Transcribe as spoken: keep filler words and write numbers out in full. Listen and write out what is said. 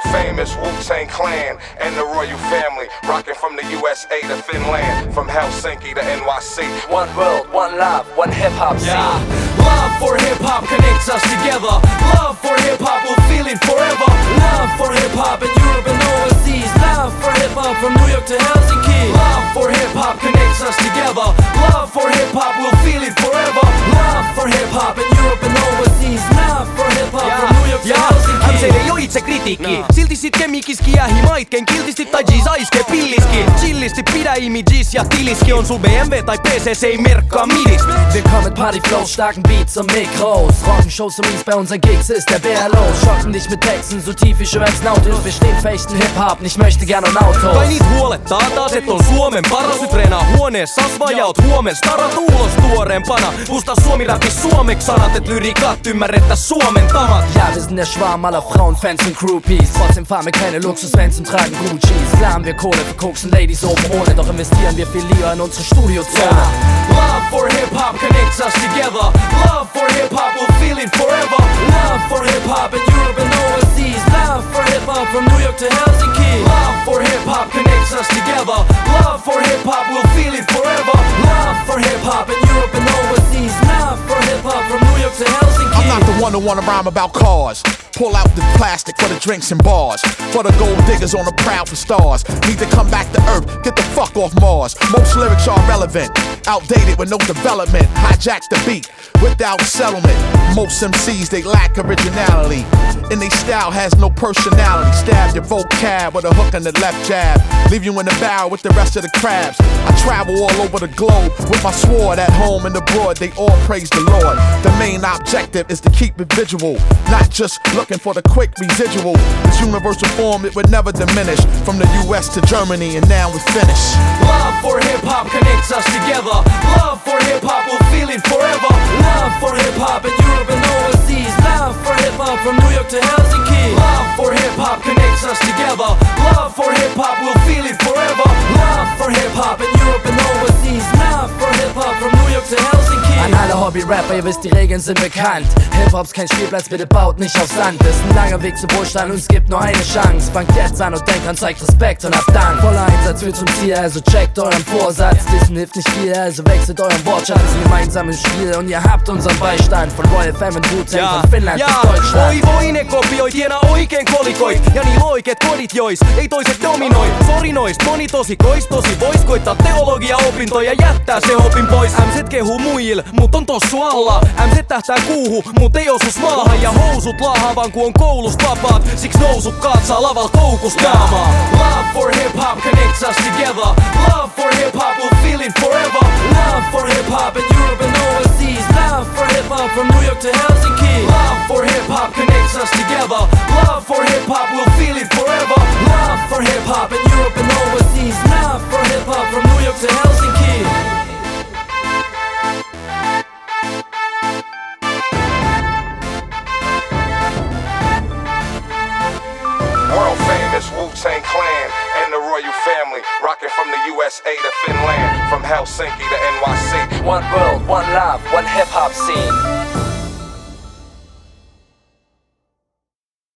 famous Wu-Tang Clan and the royal family, rocking from the U S A to Finland, from Helsinki to N Y C. One world, one love, one hip-hop scene. Yeah. Love for hip-hop connects us together. Love for hip-hop, we'll feel it forever. Love for hip-hop in Europe and overseas. Love for hip-hop from New York to Helsinki. Love for hip-hop connects us together. Love for hip-hop, we'll feel it forever. Love for hip-hop in Europe and overseas. Love for hip-hop yeah. from New York to Helsinki. M C ei oo itse kritiikki no. Silti sit kemikiski jäähi maitken kiltisti tai G's aiske pilliski. Chillisti pidä imagis ja tiliski. On sul B M W tai P C, se ei merkkaa midist. Willkommen Party Flow, starken Beats und Mikros. Rockenshows und Mies, bei unseren Gigs ist der Bär los. Schocken dich mit Texten so tief wie schwärz nautisch. Wir stehen fechten Hip-Hop, nicht möchte gern on autos. Kai niit huolettaa taas et on Suomen paras. Nyt treenaa huoneessa vajaut huomen. Starat ulos tuoreempana. Musta Suomi räppis suomeksi sanat, et lyrikat ymmärrettä Suomen tamat. Ja, wir sind der Schwarm aller Frauen, Fans und Groupies. Trotzdem fahren wir keine Luxusfans und tragen Gucci's. Klar haben wir Kohle für Koks und Ladies oben ohne. Doch investieren wir viel lieber in unsere Studiozone. Yeah. Love for hip-hop connects us together. Love for hip-hop, we'll feel it forever. Love for hip-hop in Europe and overseas. Love for hip-hop from New York to Helsinki. Love for hip-hop connects us together. Love for hip-hop, we'll feel it forever. Love for hip-hop in Europe and overseas. Love for hip-hop from New York to Helsinki. I'm not the one who wanna rhyme about cars. Pull out the plastic for the drinks and bars. For the gold diggers on the prowl for stars. Need to come back to earth, get the fuck off Mars. Most lyrics are irrelevant, outdated with no development. Hijack the beat without settlement. Most M Cs, they lack originality, and they style has no personality. Stab your vocab with a hook and the left jab. Leave you in the barrel with the rest of the crabs. I travel all over the globe with my sword. At home and abroad, they all praise the Lord. The main objective is to keep it visual, not just looking for the quick residual. This universal form, it would never diminish. From the U S to Germany and now we're finished. Love for hip-hop connects us together. Love for hip-hop, we'll feel it forever. Love for hip-hop in Europe and overseas. Love for hip-hop from New York to Helsinki. Love for hip-hop connects us together. Love for hip-hop, we'll feel it forever. Love for hip-hop in Europe and overseas. Love for hip-hop from New York to Helsinki. An alle Hobby-Rapper, ihr wisst, die Regeln sind bekannt. Hip-Hop's kein Spielplatz, bitte baut nicht auf Sand. Ist ein langer Weg zu Wohlstand und es gibt nur eine Chance. Fangt jetzt an und denkt an, zeigt Respekt und habt Dank. Voller Einsatz führt zum Ziel, also checkt euren Vorsatz. Diesen hilft nicht viel, also wechselt euren Wortschatz. Gemeinsam im Spiel und ihr habt unseren Beistand. Von Royal Fam und Wu-Tang, von Finnland bis Deutschland. Oi voi ne kopioi, tiena oikein kolikoit. Ja niillä oikeet kodit jois, ei toiset dominoi. Sori noist, moni tosi kois, tosi vois koittaa teologia opintoja ja jättää se opin pois. M Z kehuu muil, mut on tossu alla. M Z tähtää kuuhu, mut ei osus maahan. Ja housut laahavan ku on koulusta vapaat. Siks nousukkaat saa laval koukustaamaan. Love for hip-hop connects us together. Love for hip-hop, we'll feel it forever. Love for hip-hop in Europe and overseas. Love for hip-hop from New York to Helsinki. Love for hip-hop connects us together. Love for hip-hop, we'll feel it forever. Love for hip-hop in Europe and overseas. Love for hip-hop from New York to Helsinki. World famous Wu-Tang Clan and the royal family, rocking from the U S A to Finland, from Helsinki to N Y C. One world, one love, one hip-hop scene.